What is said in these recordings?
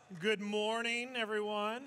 Good morning, everyone.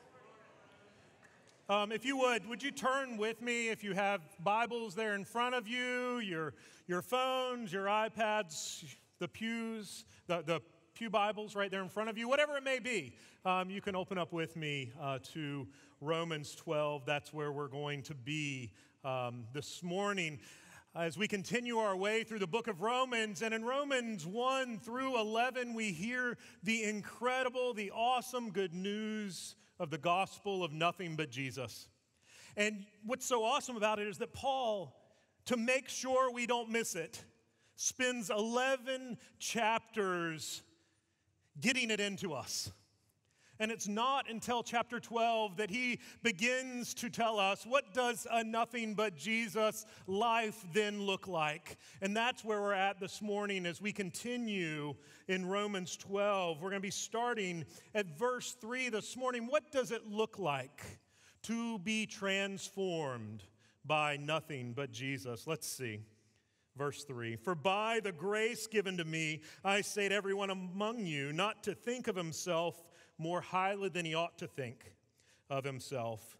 If you would you turn with me, if you have Bibles there in front of you, your phones, your iPads, the pews, the pew Bibles right there in front of you, whatever it may be, you can open up with me to Romans 12. That's where we're going to be this morning as we continue our way through the book of Romans. And in Romans 1 through 11, we hear the incredible, the awesome good news of the gospel of nothing but Jesus. And what's so awesome about it is that Paul, to make sure we don't miss it, spends 11 chapters getting it into us. And it's not until chapter 12 that he begins to tell us, what does a nothing but Jesus life then look like? And that's where we're at this morning as we continue in Romans 12. We're going to be starting at verse 3 this morning. What does it look like to be transformed by nothing but Jesus? Let's see. Verse 3, for by the grace given to me, I say to everyone among you, not to think of himself more highly than he ought to think of himself,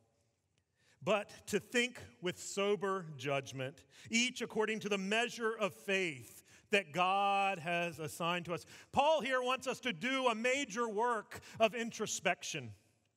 but to think with sober judgment, each according to the measure of faith that God has assigned to us. Paul here wants us to do a major work of introspection.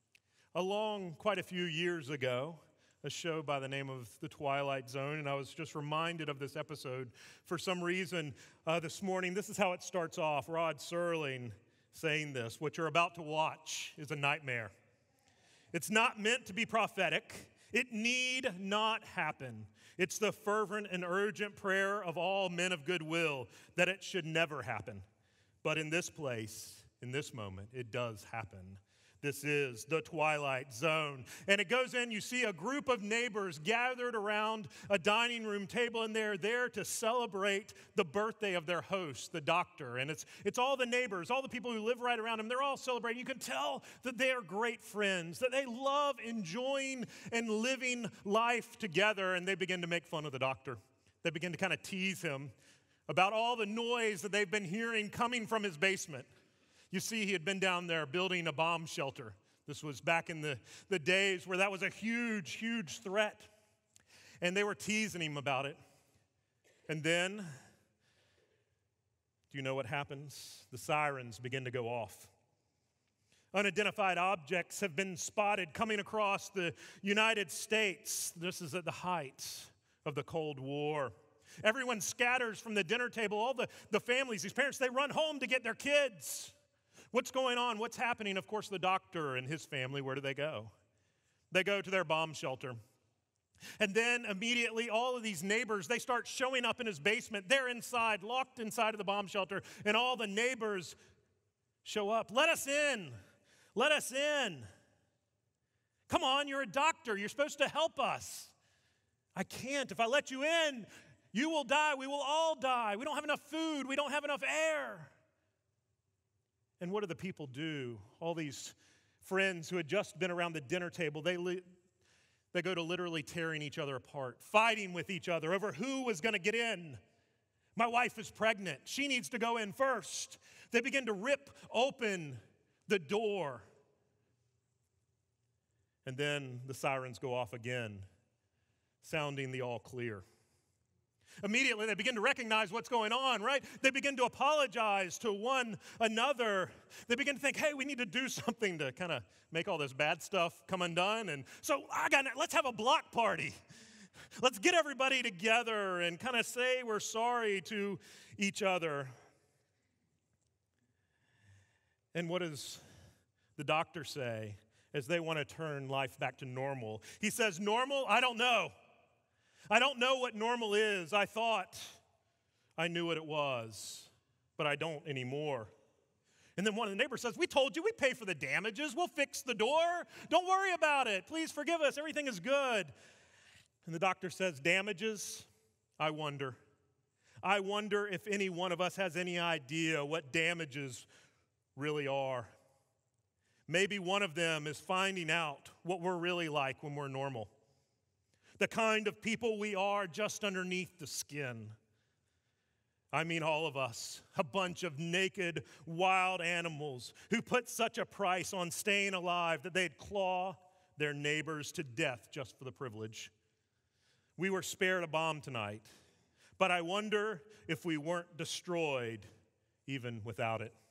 Along quite a few years ago, a show by the name of The Twilight Zone, and I was just reminded of this episode for some reason this morning. This is how it starts off. Rod Serling saying this: what you're about to watch is a nightmare. It's not meant to be prophetic. It need not happen. It's the fervent and urgent prayer of all men of goodwill that it should never happen. But in this place, in this moment, it does happen. This is the Twilight Zone. And it goes in, you see a group of neighbors gathered around a dining room table, and they're there to celebrate the birthday of their host, the doctor. And it's all the neighbors, all the people who live right around them. They're all celebrating. You can tell that they are great friends, that they love enjoying and living life together. And they begin to make fun of the doctor. They begin to kind of tease him about all the noise that they've been hearing coming from his basement. You see, he had been down there building a bomb shelter. This was back in the days where that was a huge, huge threat. And they were teasing him about it. And then, do you know what happens? The sirens begin to go off. Unidentified objects have been spotted coming across the United States. This is at the height of the Cold War. Everyone scatters from the dinner table. All the families, these parents, they run home to get their kids. What's going on? What's happening? Of course, the doctor and his family, where do they go? They go to their bomb shelter. And then immediately all of these neighbors, they start showing up in his basement. They're inside, locked inside of the bomb shelter, and all the neighbors show up. Let us in. Let us in. Come on, you're a doctor. You're supposed to help us. I can't. If I let you in, you will die. We will all die. We don't have enough food. We don't have enough air. And what do the people do? All these friends who had just been around the dinner table, they go to literally tearing each other apart, fighting with each other over who was going to get in. My wife is pregnant. She needs to go in first. They begin to rip open the door. And then the sirens go off again, sounding the all clear. Immediately, they begin to recognize what's going on, right? They begin to apologize to one another. They begin to think, hey, we need to do something to kind of make all this bad stuff come undone. And so let's have a block party. Let's get everybody together and kind of say we're sorry to each other. And what does the doctor say as they want to turn life back to normal? He says, normal? I don't know. I don't know what normal is. I thought I knew what it was, but I don't anymore. And then one of the neighbors says, we told you, we pay for the damages. We'll fix the door. Don't worry about it. Please forgive us. Everything is good. And the doctor says, damages? I wonder. I wonder if any one of us has any idea what damages really are. Maybe one of them is finding out what we're really like when we're normal. The kind of people we are just underneath the skin. I mean all of us, a bunch of naked, wild animals who put such a price on staying alive that they'd claw their neighbors to death just for the privilege. We were spared a bomb tonight, but I wonder if we weren't destroyed even without it.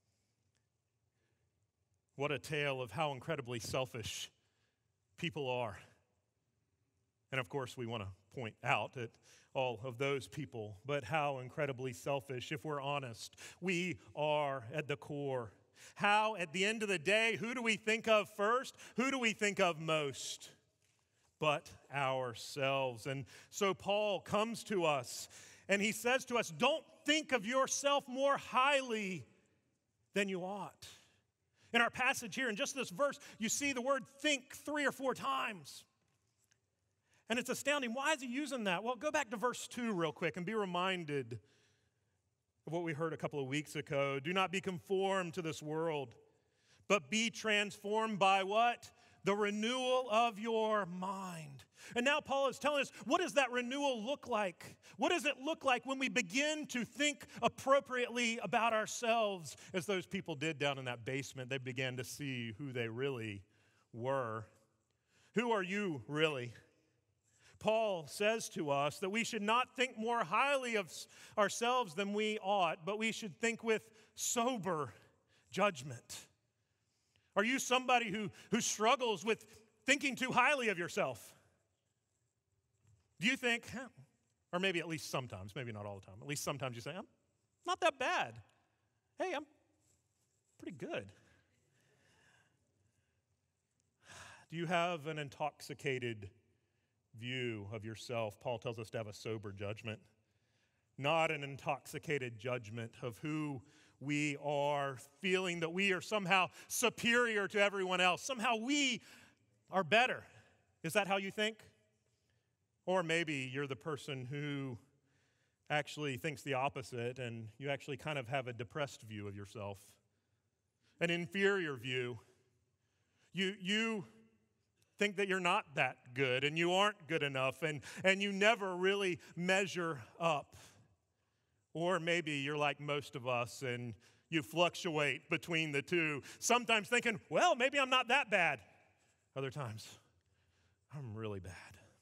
What a tale of how incredibly selfish people are. And of course, we want to point out at all of those people, but how incredibly selfish, if we're honest, we are at the core. How, at the end of the day, who do we think of first? Who do we think of most? But ourselves. And so Paul comes to us and he says to us, don't think of yourself more highly than you ought. In our passage here, in just this verse, you see the word think 3 or 4 times. And it's astounding. Why is he using that? Well, go back to verse 2 real quick and be reminded of what we heard a couple of weeks ago. Do not be conformed to this world, but be transformed by what? The renewal of your mind. And now Paul is telling us, what does that renewal look like? What does it look like when we begin to think appropriately about ourselves as those people did down in that basement? They began to see who they really were. Who are you really? Paul says to us that we should not think more highly of ourselves than we ought, but we should think with sober judgment. Are you somebody who struggles with thinking too highly of yourself? Do you think, or maybe at least sometimes, maybe not all the time, at least sometimes you say, I'm not that bad. Hey, I'm pretty good. Do you have an intoxicated view of yourself? Paul tells us to have a sober judgment, not an intoxicated judgment of who we are, feeling that we are somehow superior to everyone else. Somehow we are better. Is that how you think? Or maybe you're the person who actually thinks the opposite and you actually kind of have a depressed view of yourself, an inferior view. You think that you're not that good and you aren't good enough and you never really measure up. Or maybe you're like most of us and you fluctuate between the two. Sometimes thinking, well, maybe I'm not that bad. Other times, I'm really bad.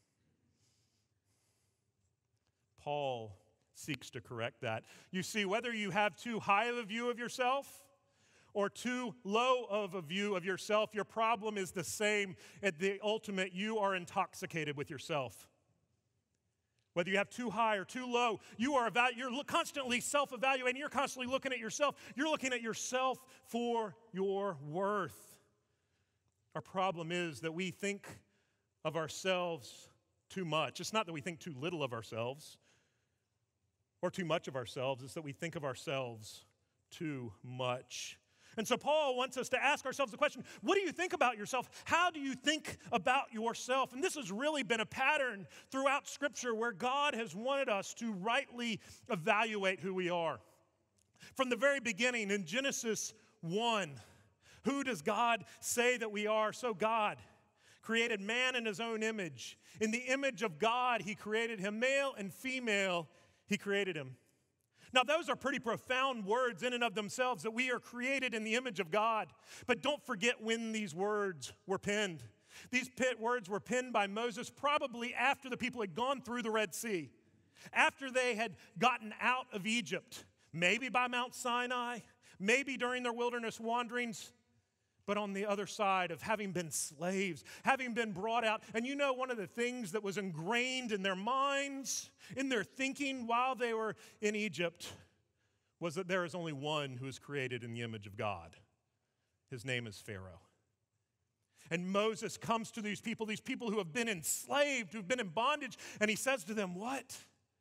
Paul seeks to correct that. You see, whether you have too high of a view of yourself or too low of a view of yourself, your problem is the same. At the ultimate, you are intoxicated with yourself. Whether you have too high or too low, you're constantly self-evaluating. You're constantly looking at yourself. You're looking at yourself for your worth. Our problem is that we think of ourselves too much. It's not that we think too little of ourselves or too much of ourselves. It's that we think of ourselves too much. And so Paul wants us to ask ourselves the question, what do you think about yourself? How do you think about yourself? And this has really been a pattern throughout Scripture where God has wanted us to rightly evaluate who we are. From the very beginning in Genesis 1, who does God say that we are? So God created man in his own image. In the image of God, he created him. Male and female, he created him. Now, those are pretty profound words in and of themselves, that we are created in the image of God. But don't forget when these words were penned. These words were penned by Moses probably after the people had gone through the Red Sea, after they had gotten out of Egypt, maybe by Mount Sinai, maybe during their wilderness wanderings, but on the other side of having been slaves, having been brought out. And you know, one of the things that was ingrained in their minds, in their thinking while they were in Egypt, was that there is only one who is created in the image of God. His name is Pharaoh. And Moses comes to these people who have been enslaved, who've been in bondage, and he says to them, what?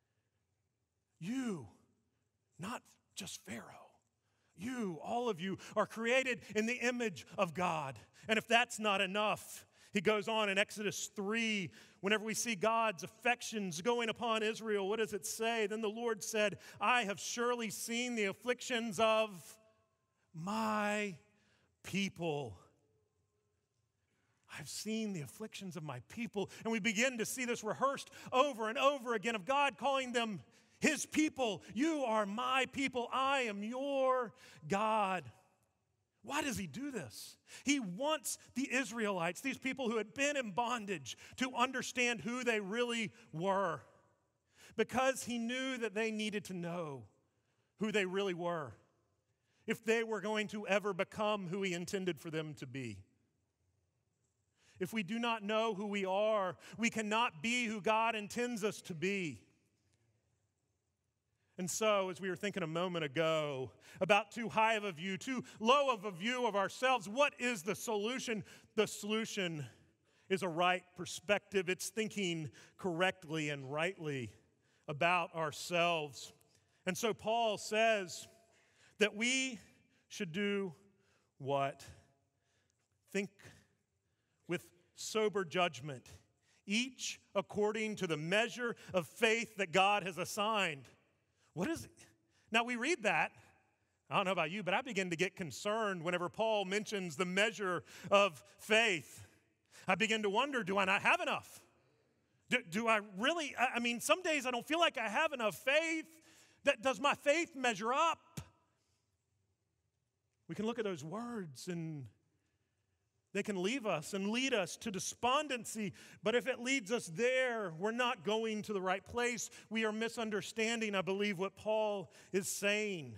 You, not just Pharaoh. You, all of you, are created in the image of God. And if that's not enough, he goes on in Exodus 3, whenever we see God's affections going upon Israel, what does it say? Then the Lord said, I have surely seen the afflictions of my people. I've seen the afflictions of my people. And we begin to see this rehearsed over and over again of God calling them His people. You are my people. I am your God. Why does he do this? He wants the Israelites, these people who had been in bondage, to understand who they really were, because he knew that they needed to know who they really were if they were going to ever become who he intended for them to be. If we do not know who we are, we cannot be who God intends us to be. And so, as we were thinking a moment ago about too high of a view, too low of a view of ourselves, what is the solution? The solution is a right perspective. It's thinking correctly and rightly about ourselves. And so Paul says that we should do what? Think with sober judgment, each according to the measure of faith that God has assigned. What is it? Now we read that. I don't know about you, but I begin to get concerned whenever Paul mentions the measure of faith. I begin to wonder, do I not have enough? Do I really? I mean, some days I don't feel like I have enough faith. Does my faith measure up? We can look at those words and they can leave us and lead us to despondency. But if it leads us there, we're not going to the right place. We are misunderstanding, I believe, what Paul is saying.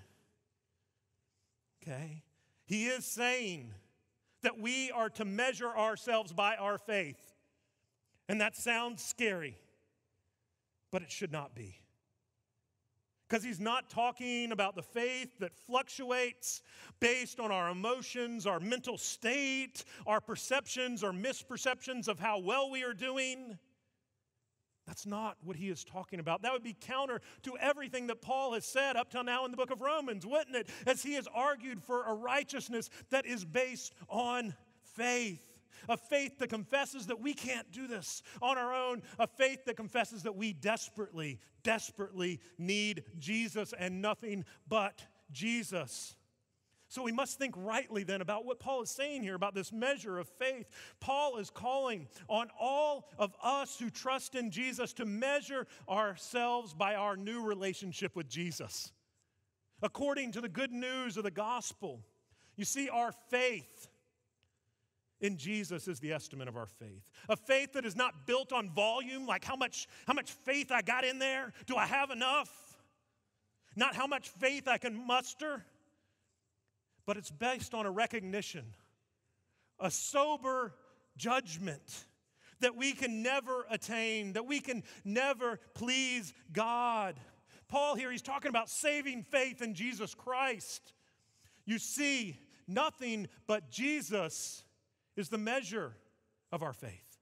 Okay? He is saying that we are to measure ourselves by our faith. And that sounds scary, but it should not be. Because he's not talking about the faith that fluctuates based on our emotions, our mental state, our perceptions or misperceptions of how well we are doing. That's not what he is talking about. That would be counter to everything that Paul has said up till now in the book of Romans, wouldn't it? As he has argued for a righteousness that is based on faith. A faith that confesses that we can't do this on our own. A faith that confesses that we desperately, desperately need Jesus and nothing but Jesus. So we must think rightly then about what Paul is saying here about this measure of faith. Paul is calling on all of us who trust in Jesus to measure ourselves by our new relationship with Jesus. According to the good news of the gospel, you see, our faith in Jesus is the estimate of our faith. A faith that is not built on volume, like how much faith I got in there. Do I have enough? Not how much faith I can muster. But it's based on a recognition, a sober judgment that we can never attain, that we can never please God. Paul here, he's talking about saving faith in Jesus Christ. You see, nothing but Jesus is the measure of our faith.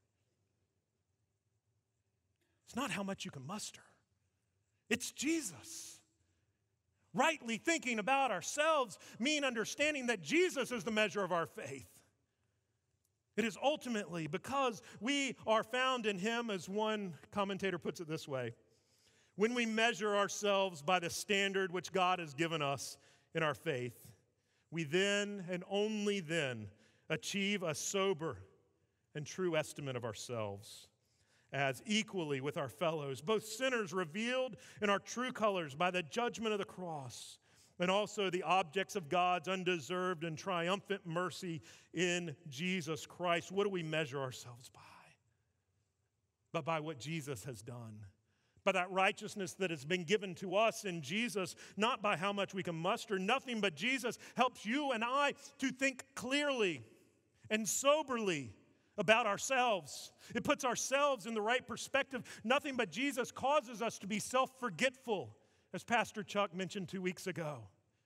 It's not how much you can muster. It's Jesus. Rightly thinking about ourselves means understanding that Jesus is the measure of our faith. It is ultimately because we are found in him, as one commentator puts it this way, when we measure ourselves by the standard which God has given us in our faith, we then and only then achieve a sober and true estimate of ourselves as equally with our fellows, both sinners revealed in our true colors by the judgment of the cross, and also the objects of God's undeserved and triumphant mercy in Jesus Christ. What do we measure ourselves by? But by what Jesus has done. By that righteousness that has been given to us in Jesus, not by how much we can muster. Nothing but Jesus helps you and I to think clearly and soberly about ourselves. It puts ourselves in the right perspective. Nothing but Jesus causes us to be self-forgetful, as Pastor Chuck mentioned 2 weeks ago.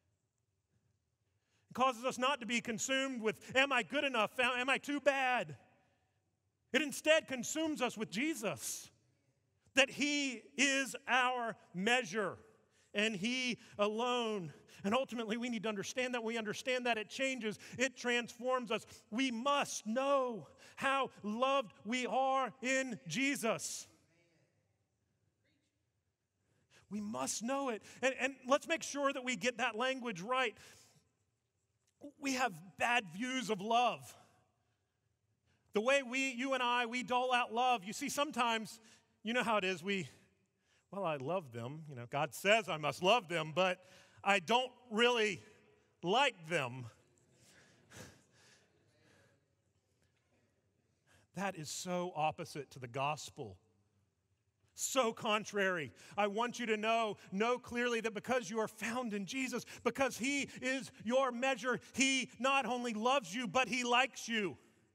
It causes us not to be consumed with, am I good enough? Am I too bad? It instead consumes us with Jesus, that he is our measure and he alone. And ultimately, we need to understand that. We understand that it changes, it transforms us. We must know how loved we are in Jesus. We must know it. And let's make sure that we get that language right. We have bad views of love. The way you and I dole out love. You see, sometimes, you know how it is, we well, I love them. God says I must love them, but I don't really like them. That is so opposite to the gospel. So contrary. I want you to know clearly that because you are found in Jesus, because He is your measure, He not only loves you, but He likes you.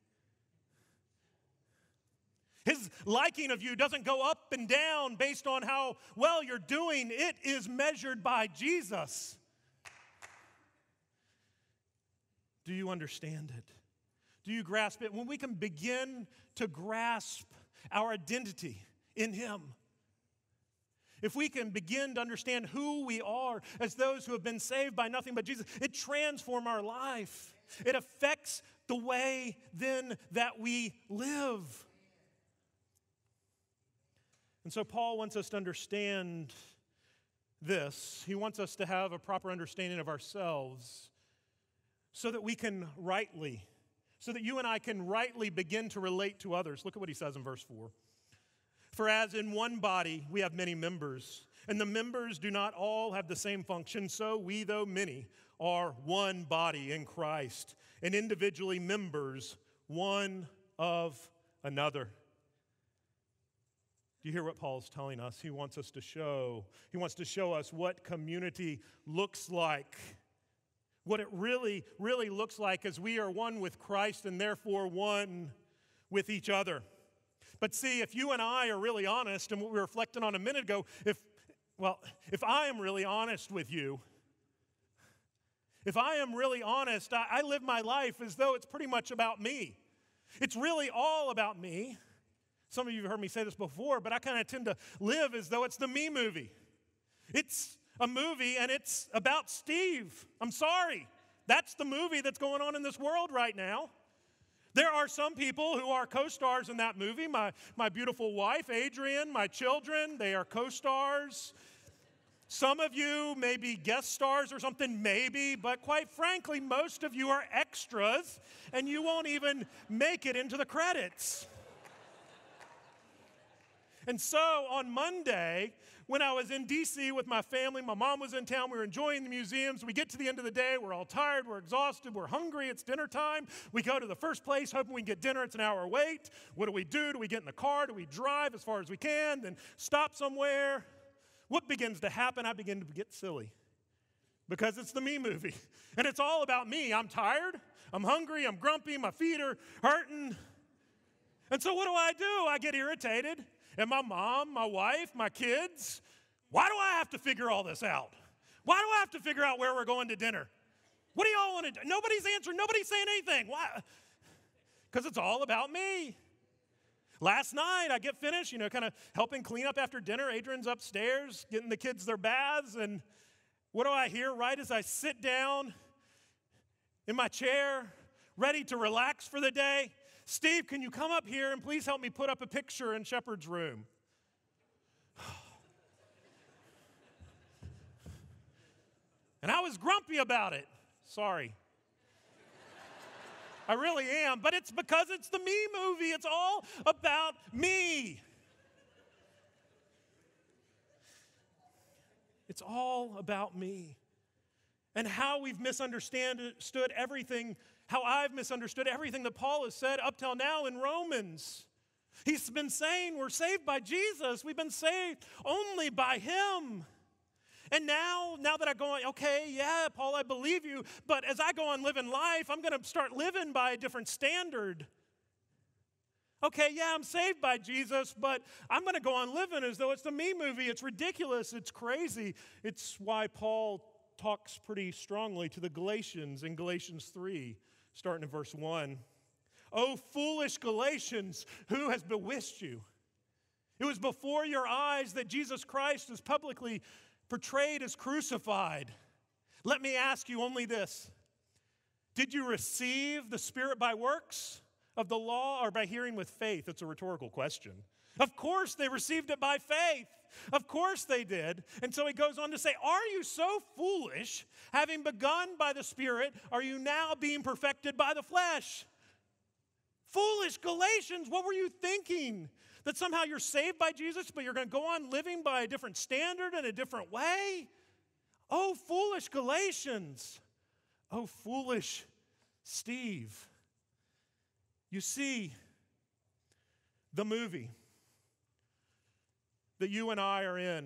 His liking of you doesn't go up and down based on how well you're doing. It is measured by Jesus. Do you understand it? Do you grasp it? When we can begin to grasp our identity in Him, if we can begin to understand who we are as those who have been saved by nothing but Jesus, it transforms our life. It affects the way then that we live. And so Paul wants us to understand this. He wants us to have a proper understanding of ourselves so that we can rightly, so that you and I can rightly begin to relate to others. Look at what he says in verse 4. For as in one body we have many members, and the members do not all have the same function, so we, though many, are one body in Christ, and individually members one of another. Do you hear what Paul's telling us? He wants to show us what community looks like. What it really, really looks like as we are one with Christ and therefore one with each other. But see, if you and I are really honest, and what we were reflecting on a minute ago, if I am really honest with you, if I am really honest, I live my life as though it's pretty much about me. It's really all about me. Some of you have heard me say this before, but I kind of tend to live as though it's the me movie. It's a movie and it's about Steve. I'm sorry. That's the movie that's going on in this world right now. There are some people who are co-stars in that movie. My beautiful wife, Adrian, my children, they are co-stars. Some of you may be guest stars or something, maybe, but quite frankly, most of you are extras, and you won't even make it into the credits. And so on Monday, when I was in D.C. with my family, my mom was in town, we were enjoying the museums. We get to the end of the day, we're all tired, we're exhausted, we're hungry, it's dinner time. We go to the first place, hoping we can get dinner, it's an hour wait. What do? Do we get in the car? Do we drive as far as we can, then stop somewhere? What begins to happen? I begin to get silly because it's the me movie. And it's all about me. I'm tired, I'm hungry, I'm grumpy, my feet are hurting. And so what do? I get irritated. And my mom, my wife, my kids, why do I have to figure all this out? Why do I have to figure out where we're going to dinner? What do y'all want to do? Nobody's answering. Nobody's saying anything. Why? Because it's all about me. Last night, I get finished, kind of helping clean up after dinner. Adrian's upstairs getting the kids their baths. And what do I hear right as I sit down in my chair, ready to relax for the day? Steve, can you come up here and please help me put up a picture in Shepherd's room? And I was grumpy about it. Sorry. I really am, but it's because it's the me movie. It's all about me. It's all about me. And how we've misunderstood everything, how I've misunderstood everything that Paul has said up till now in Romans. He's been saying we're saved by Jesus. We've been saved only by Him. And now that I go on, okay, yeah, Paul, I believe you, but as I go on living life, I'm going to start living by a different standard. Okay, yeah, I'm saved by Jesus, but I'm going to go on living as though it's the me movie. It's ridiculous. It's crazy. It's why Paul talks pretty strongly to the Galatians in Galatians 3, starting in verse 1. Oh, foolish Galatians, who has bewitched you? It was before your eyes that Jesus Christ is publicly portrayed as crucified. Let me ask you only this. Did you receive the Spirit by works of the law or by hearing with faith? It's a rhetorical question. Of course they received it by faith. Of course they did. And so he goes on to say, are you so foolish, having begun by the Spirit, are you now being perfected by the flesh? Foolish Galatians, what were you thinking? That somehow you're saved by Jesus, but you're going to go on living by a different standard and a different way? Oh, foolish Galatians. Oh, foolish Steve. You see, the movie that you and I are in,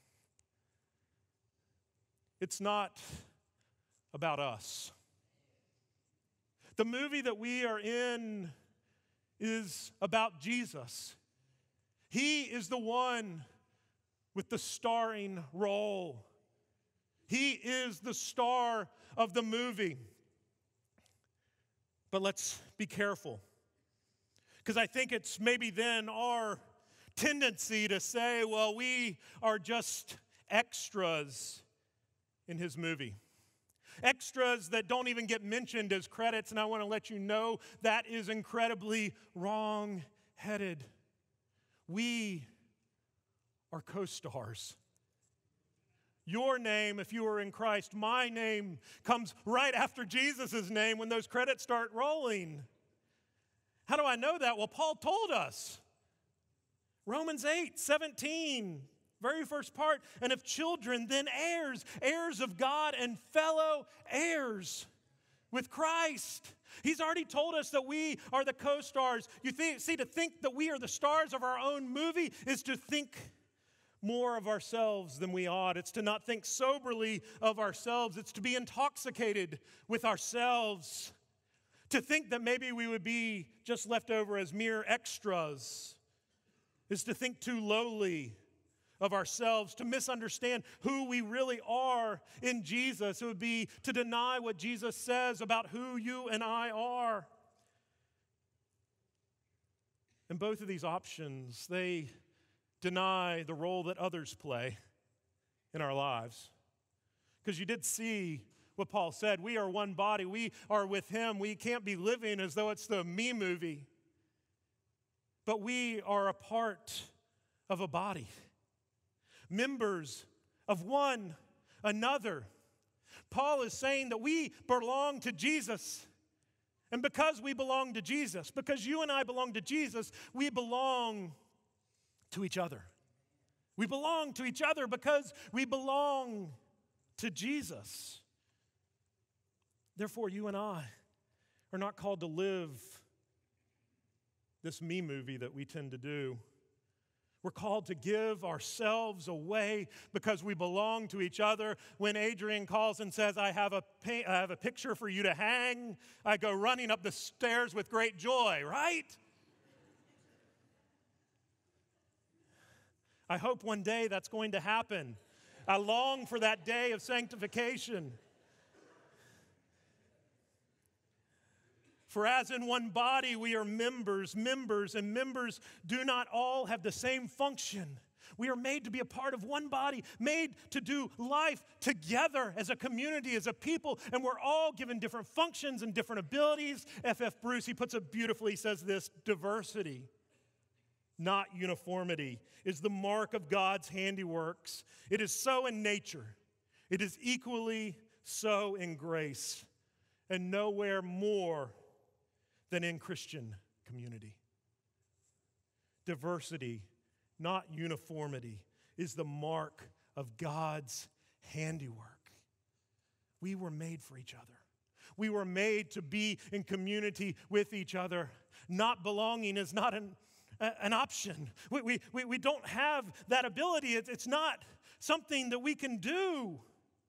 it's not about us. The movie that we are in is about Jesus. He is the one with the starring role. He is the star of the movie. But let's be careful, because I think it's maybe then our tendency to say, well, we are just extras in his movie. Extras that don't even get mentioned as credits, and I want to let you know that is incredibly wrong-headed. We are co-stars. Your name, if you are in Christ, my name comes right after Jesus' name when those credits start rolling. How do I know that? Well, Paul told us. Romans 8:17. Very first part, and if children, then heirs, heirs of God and fellow heirs with Christ. He's already told us that we are the co-stars. To think that we are the stars of our own movie is to think more of ourselves than we ought. It's to not think soberly of ourselves. It's to be intoxicated with ourselves. To think that maybe we would be just left over as mere extras is to think too lowly of ourselves, to misunderstand who we really are in Jesus. It would be to deny what Jesus says about who you and I are. And both of these options, they deny the role that others play in our lives. Because you did see what Paul said. We are one body. We are with him. We can't be living as though it's the me movie. But we are a part of a body. Members of one another. Paul is saying that we belong to Jesus. And because we belong to Jesus, because you and I belong to Jesus, we belong to each other. We belong to each other because we belong to Jesus. Therefore, you and I are not called to live this me movie that we tend to do. We're called to give ourselves away because we belong to each other. When Adrian calls and says, I have a picture for you to hang, I go running up the stairs with great joy, right? I hope one day that's going to happen. I long for that day of sanctification. For as in one body we are members, and members do not all have the same function. We are made to be a part of one body, made to do life together as a community, as a people, and we're all given different functions and different abilities. F.F. Bruce, he puts it beautifully, he says this: diversity, not uniformity, is the mark of God's handiworks. It is so in nature. It is equally so in grace, and nowhere more than in Christian community. Diversity, not uniformity, is the mark of God's handiwork. We were made for each other. We were made to be in community with each other. Not belonging is not an option. We don't have that ability. It's not something that we can do.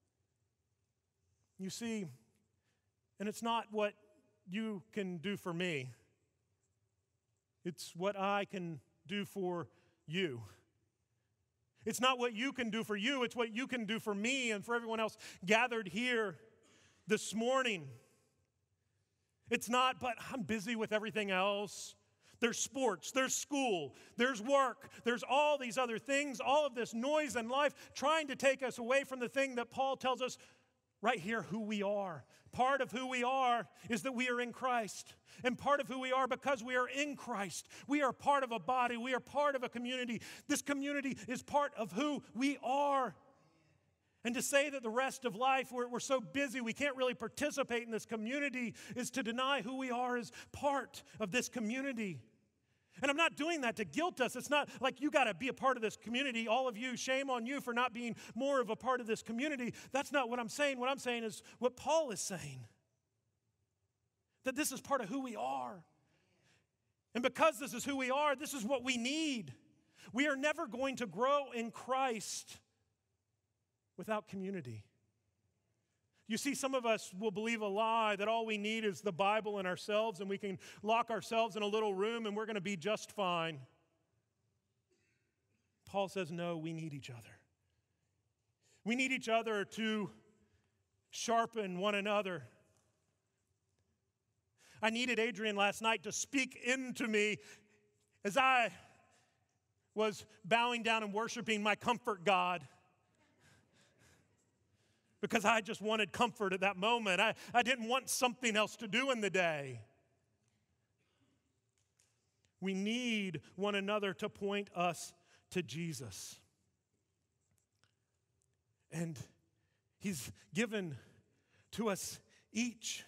You see, and it's not what you can do for me. It's what I can do for you. It's not what you can do for you, it's what you can do for me and for everyone else gathered here this morning. It's not, but I'm busy with everything else. There's sports, there's school, there's work, there's all these other things, all of this noise in life trying to take us away from the thing that Paul tells us right here, who we are. Part of who we are is that we are in Christ. And part of who we are, because we are in Christ, we are part of a body. We are part of a community. This community is part of who we are. And to say that the rest of life, we're so busy, we can't really participate in this community, is to deny who we are as part of this community. And I'm not doing that to guilt us. It's not like you got to be a part of this community. All of you, shame on you for not being more of a part of this community. That's not what I'm saying. What I'm saying is what Paul is saying. That this is part of who we are. And because this is who we are, this is what we need. We are never going to grow in Christ without community. You see, some of us will believe a lie that all we need is the Bible and ourselves, and we can lock ourselves in a little room and we're going to be just fine. Paul says, no, we need each other. We need each other to sharpen one another. I needed Adrian last night to speak into me as I was bowing down and worshiping my comfort God. Because I just wanted comfort at that moment. I didn't want something else to do in the day. We need one another to point us to Jesus. And He's given to us each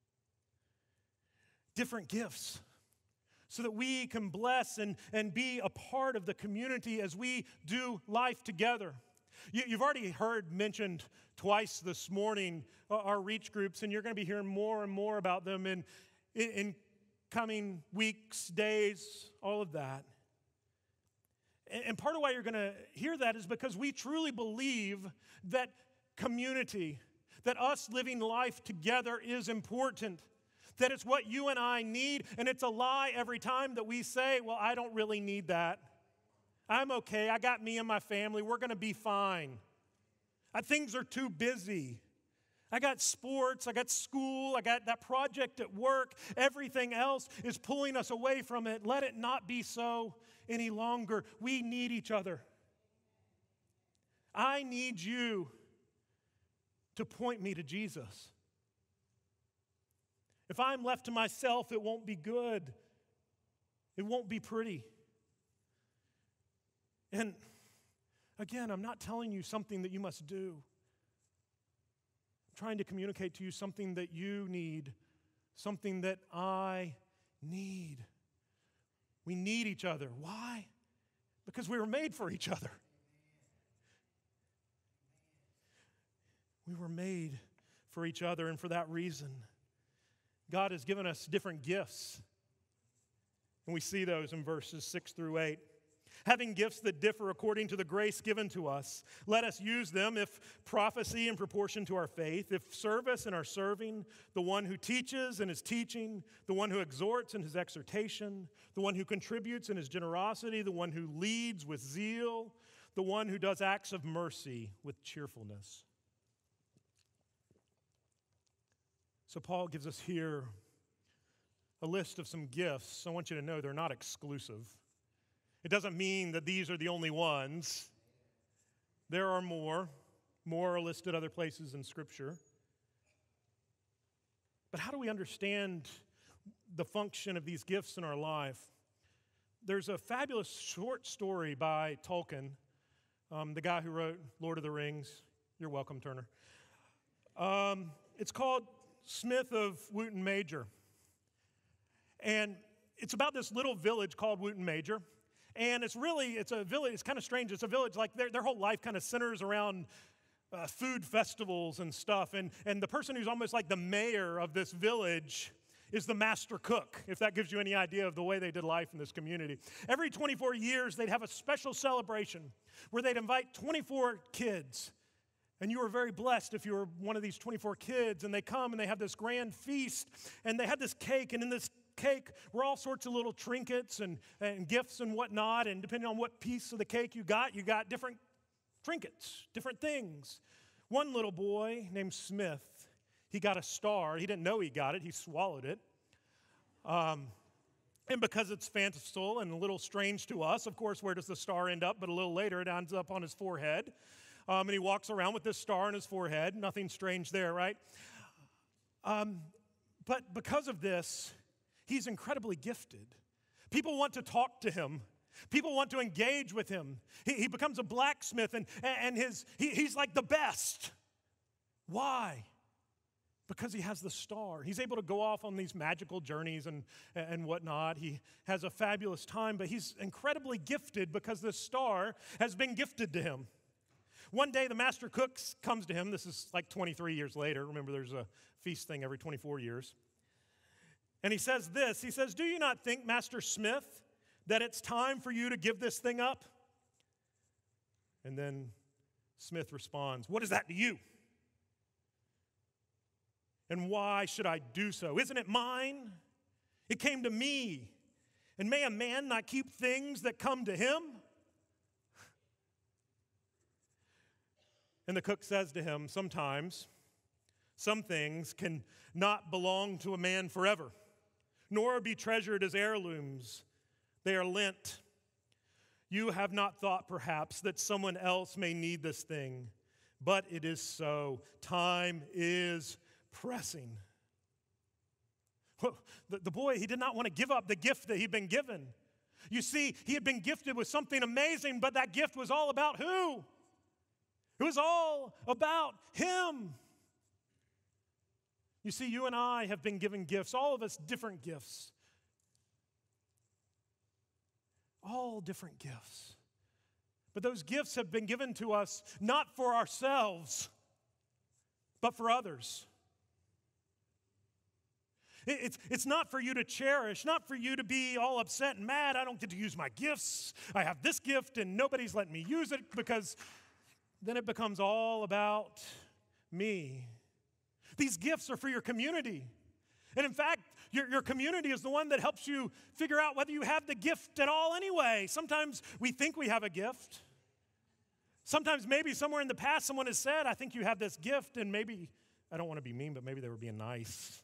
different gifts so that we can bless and be a part of the community as we do life together. You've already heard mentioned twice this morning our reach groups, and you're going to be hearing more and more about them in coming weeks, days, all of that. And part of why you're going to hear that is because we truly believe that community, that us living life together is important, that it's what you and I need, and it's a lie every time that we say, well, I don't really need that. I'm okay. I got me and my family. We're going to be fine. Things are too busy. I got sports. I got school. I got that project at work. Everything else is pulling us away from it. Let it not be so any longer. We need each other. I need you to point me to Jesus. If I'm left to myself, it won't be good. It won't be pretty. And again, I'm not telling you something that you must do. I'm trying to communicate to you something that you need, something that I need. We need each other. Why? Because we were made for each other. We were made for each other, and for that reason, God has given us different gifts. And we see those in verses 6 through 8. Having gifts that differ according to the grace given to us, let us use them. If prophecy in proportion to our faith, if service in our serving, the one who teaches in his teaching, the one who exhorts in his exhortation, the one who contributes in his generosity, the one who leads with zeal, the one who does acts of mercy with cheerfulness. So Paul gives us here a list of some gifts. I want you to know they're not exclusive. It doesn't mean that these are the only ones. There are more. More are listed other places in Scripture. But how do we understand the function of these gifts in our life? There's a fabulous short story by Tolkien, the guy who wrote Lord of the Rings. You're welcome, Turner. It's called Smith of Wootton Major. And it's about this little village called Wootton Major. And it's a village, it's kind of strange. It's a village, like their whole life kind of centers around food festivals and stuff. And the person who's almost like the mayor of this village is the master cook, if that gives you any idea of the way they did life in this community. Every 24 years, they'd have a special celebration where they'd invite 24 kids. And you were very blessed if you were one of these 24 kids. And they come and they have this grand feast. And they had this cake. And in this cake were all sorts of little trinkets and gifts and whatnot. And depending on what piece of the cake you got different trinkets, different things. One little boy named Smith, he got a star. He didn't know he got it. He swallowed it. And because it's fanciful and a little strange to us, of course, where does the star end up? But a little later, it ends up on his forehead. And he walks around with this star on his forehead. Nothing strange there, right? But because of this, he's incredibly gifted. People want to talk to him. People want to engage with him. He becomes a blacksmith, and he's like the best. Why? because he has the star. He's able to go off on these magical journeys and whatnot. He has a fabulous time, but he's incredibly gifted because this star has been gifted to him. One day, the master cook comes to him. This is like 23 years later. Remember, there's a feast thing every 24 years. And he says this. He says, "Do you not think, Master Smith, that it's time for you to give this thing up?" And then Smith responds, "What is that to you? And why should I do so? Isn't it mine? It came to me. And may a man not keep things that come to him?" And the cook says to him, "Sometimes some things can not belong to a man forever, nor be treasured as heirlooms. They are lent. You have not thought, perhaps, that someone else may need this thing, but it is so. Time is pressing." The boy, he did not want to give up the gift that he'd been given. You see, he had been gifted with something amazing, but that gift was all about who? It was all about him. You see, you and I have been given gifts, all of us different gifts. All different gifts. But those gifts have been given to us not for ourselves, but for others. It's not for you to cherish, not for you to be all upset and mad. I don't get to use my gifts. I have this gift and nobody's letting me use it, because then it becomes all about me. These gifts are for your community. And in fact, your community is the one that helps you figure out whether you have the gift at all anyway. Sometimes we think we have a gift. Sometimes maybe somewhere in the past someone has said, "I think you have this gift," and maybe, I don't want to be mean, but maybe they were being nice.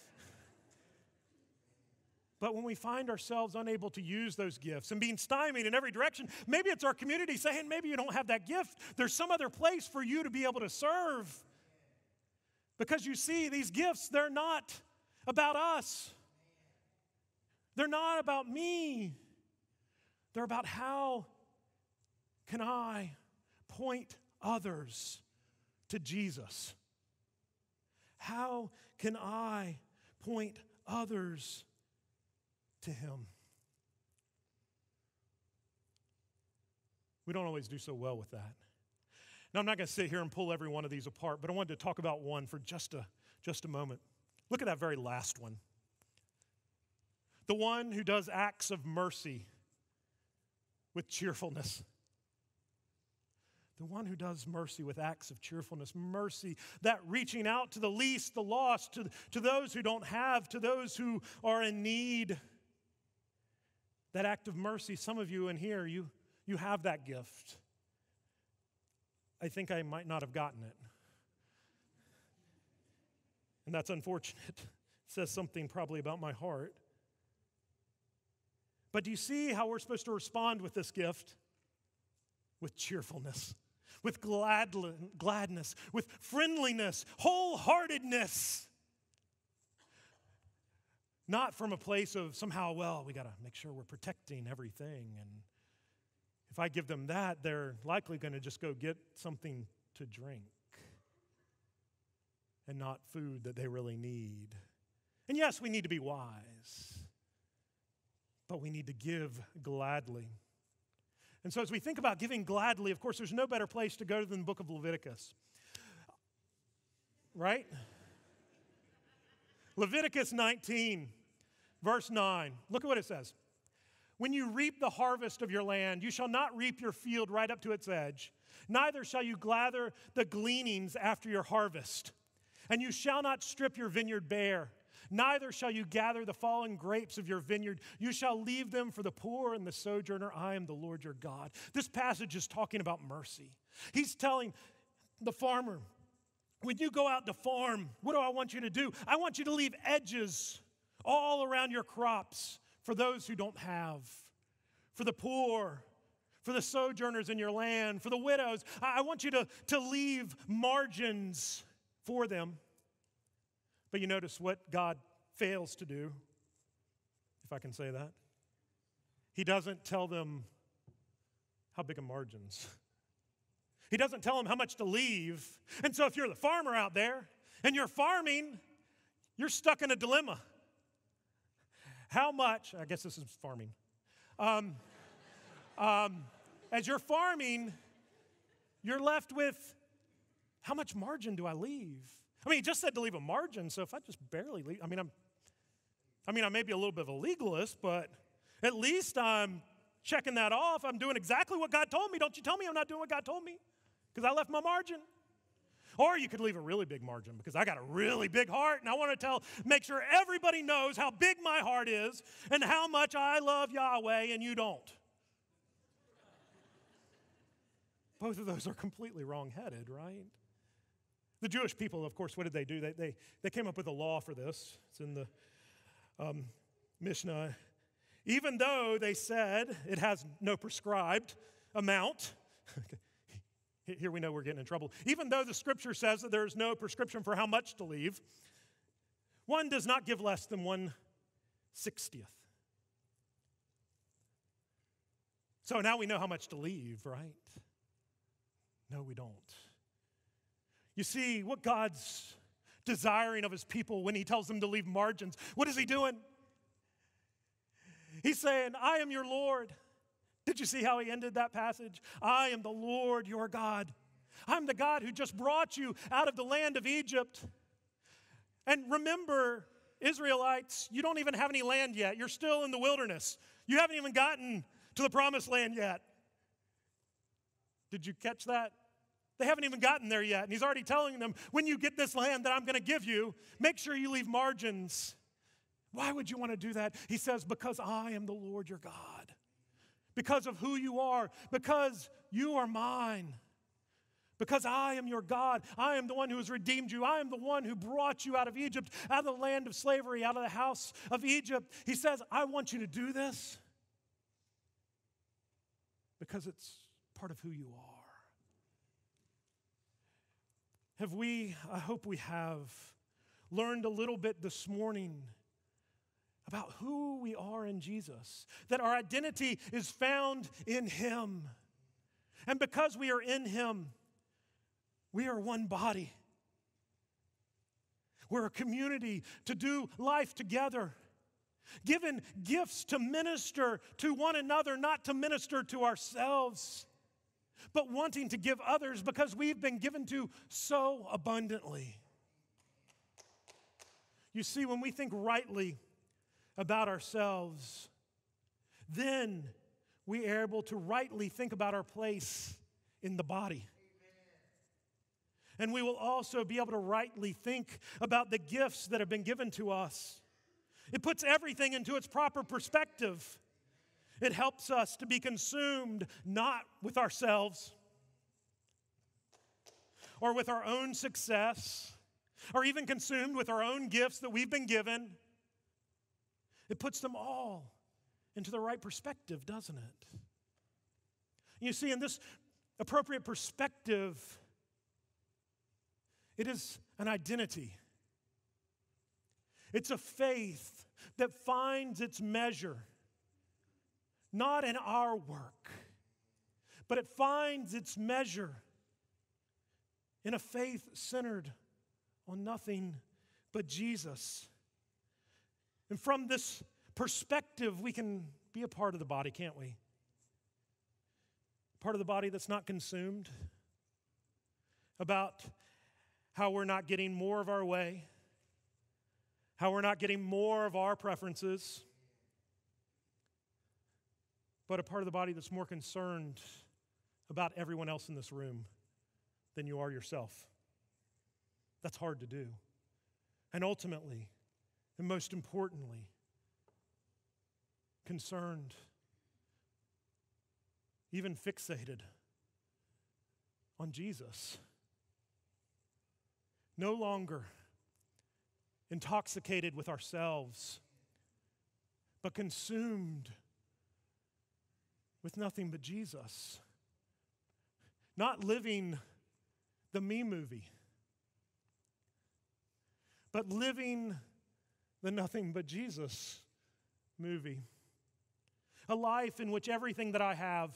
But when we find ourselves unable to use those gifts and being stymied in every direction, maybe it's our community saying, maybe you don't have that gift. There's some other place for you to be able to serve. Because you see, these gifts, they're not about us. They're not about me. They're about how can I point others to Jesus? How can I point others to him? We don't always do so well with that. Now, I'm not going to sit here and pull every one of these apart, but I wanted to talk about one for just a moment. Look at that very last one. The one who does acts of mercy with cheerfulness. The one who does mercy with acts of cheerfulness. Mercy, that reaching out to the least, the lost, to those who don't have, to those who are in need. That act of mercy, some of you in here, you have that gift. I think I might not have gotten it. And that's unfortunate. It says something probably about my heart. But do you see how we're supposed to respond with this gift? With cheerfulness, with gladness, with friendliness, wholeheartedness. Not from a place of somehow, well, we got to make sure we're protecting everything. And if I give them that, they're likely going to just go get something to drink and not food that they really need. And yes, we need to be wise, but we need to give gladly. And so as we think about giving gladly, of course, there's no better place to go than the book of Leviticus. Right? Leviticus 19, verse 9. Look at what it says. When you reap the harvest of your land, you shall not reap your field right up to its edge, neither shall you gather the gleanings after your harvest. And you shall not strip your vineyard bare, neither shall you gather the fallen grapes of your vineyard. You shall leave them for the poor and the sojourner. I am the Lord your God. This passage is talking about mercy. He's telling the farmer, when you go out to farm, what do I want you to do? I want you to leave edges all around your crops for those who don't have, for the poor, for the sojourners in your land, for the widows. I want you to leave margins for them. But you notice what God fails to do, if I can say that. He doesn't tell them how big a margins. He doesn't tell them how much to leave. And so if you're the farmer out there, and you're farming, you're stuck in a dilemma. How much, I guess this is farming. As you're farming, you're left with, how much margin do I leave? I mean, he just said to leave a margin, so if I just barely leave, I may be a little bit of a legalist, but at least I'm checking that off. I'm doing exactly what God told me. Don't you tell me I'm not doing what God told me, because I left my margin. Or you could leave a really big margin, because I got a really big heart, and I want to make sure everybody knows how big my heart is and how much I love Yahweh and you don't. Both of those are completely wrong-headed, right? The Jewish people, of course, what did they do? They came up with a law for this. It's in the Mishnah. Even though they said it has no prescribed amount, here we know we're getting in trouble. Even though the scripture says that there's no prescription for how much to leave, one does not give less than 1/60. So now we know how much to leave, right? No, we don't. You see, what God's desiring of his people when he tells them to leave margins, what is he doing? He's saying, I am your Lord. Did you see how he ended that passage? I am the Lord your God. I'm the God who just brought you out of the land of Egypt. And remember, Israelites, you don't even have any land yet. You're still in the wilderness. You haven't even gotten to the promised land yet. Did you catch that? They haven't even gotten there yet. And he's already telling them, when you get this land that I'm going to give you, make sure you leave margins. Why would you want to do that? He says, because I am the Lord your God. Because of who you are. Because you are mine. Because I am your God. I am the one who has redeemed you. I am the one who brought you out of Egypt, out of the land of slavery, out of the house of Egypt. He says, I want you to do this because it's part of who you are. I hope we have learned a little bit this morning about who we are in Jesus, that our identity is found in him. And because we are in him, we are one body. We're a community to do life together, given gifts to minister to one another, not to minister to ourselves, but wanting to give others because we've been given to so abundantly. You see, when we think rightly about ourselves, then we are able to rightly think about our place in the body. And we will also be able to rightly think about the gifts that have been given to us. It puts everything into its proper perspective. It helps us to be consumed not with ourselves or with our own success or even consumed with our own gifts that we've been given. It puts them all into the right perspective, doesn't it? You see, in this appropriate perspective, it is an identity. It's a faith that finds its measure not in our work, but it finds its measure in a faith centered on nothing but Jesus. And from this perspective, we can be a part of the body, can't we? Part of the body that's not consumed about how we're not getting more of our way, how we're not getting more of our preferences, but a part of the body that's more concerned about everyone else in this room than you are yourself. That's hard to do. And ultimately, and most importantly, concerned, even fixated on Jesus. No longer intoxicated with ourselves, but consumed with nothing but Jesus. Not living the me movie, but living the nothing but Jesus movie. A life in which everything that I have,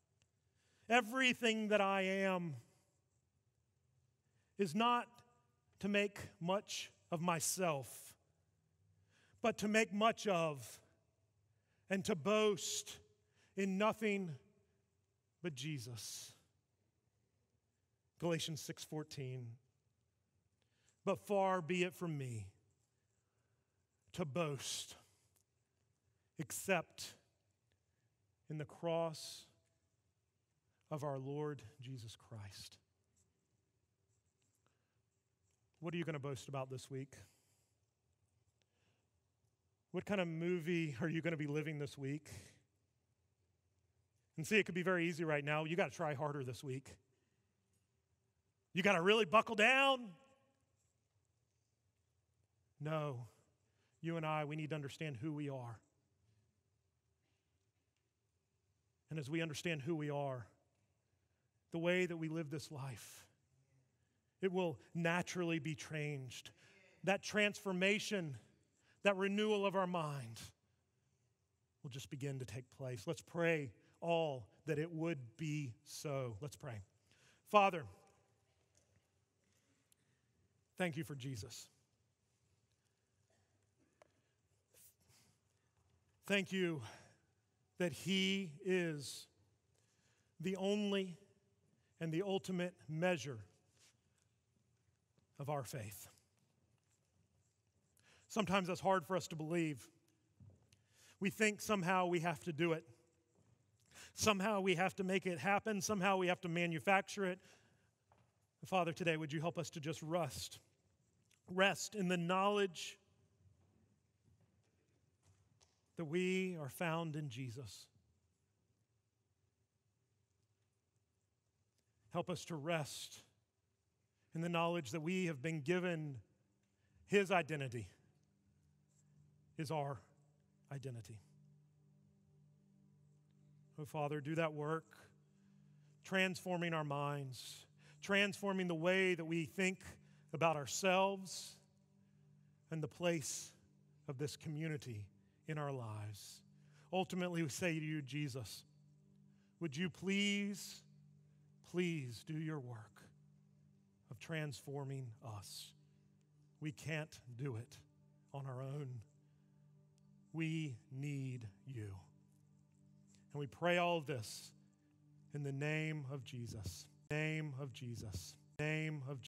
everything that I am, is not to make much of myself, but to make much of and to boast in nothing but Jesus. Galatians 6:14. But far be it from me to boast except in the cross of our Lord Jesus Christ. What are you going to boast about this week? What kind of movie are you going to be living this week? And see, it could be very easy right now. You got to try harder this week. You got to really buckle down. No, you and I, we need to understand who we are. And as we understand who we are, the way that we live this life, it will naturally be changed. That transformation, that renewal of our mind will just begin to take place. Let's pray all that it would be so. Let's pray. Father, thank you for Jesus. Thank you that he is the only and the ultimate measure of our faith. Sometimes that's hard for us to believe. We think somehow we have to do it. Somehow we have to make it happen. Somehow we have to manufacture it. Father, today, would you help us to just rest in the knowledge that we are found in Jesus. Help us to rest in the knowledge that we have been given his identity is our identity. Oh, Father, do that work, transforming our minds, transforming the way that we think about ourselves and the place of this community in our lives. Ultimately, we say to you, Jesus, would you please do your work of transforming us. We can't do it on our own. We need you. And we pray all of this in the name of Jesus. Name of Jesus. Name of Jesus.